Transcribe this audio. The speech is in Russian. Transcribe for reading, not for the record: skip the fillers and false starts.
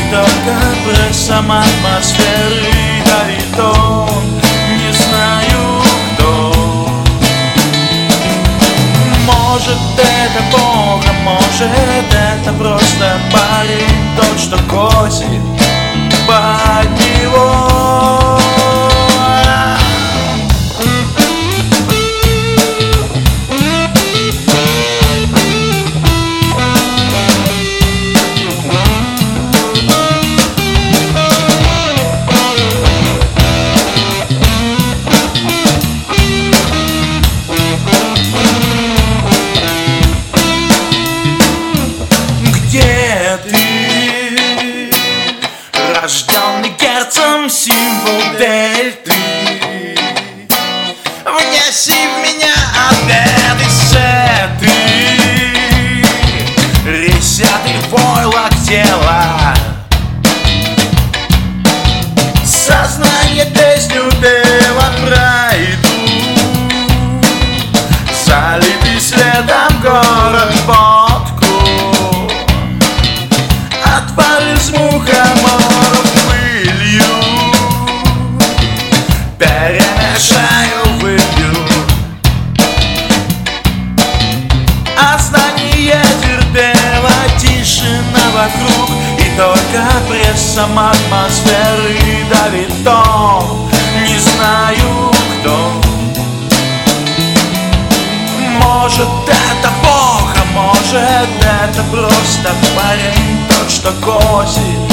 только прессом атмосферы давит он. Не знаю кто. Может это Бог, а может это просто парень, тот, что косит под него. Где ты, рожденный герцом, символ дельты? Внеси в меня ответы сеты, резятый войлок тела. Сознание песню пела пройду, залитый светом город водку. С мухоморов пылью перемешаю, выпью. Ознание терпела, тишина вокруг, и только прессом атмосферы давит он. Не знаю кто. Может это Бог, а может это просто парень, тот, что косит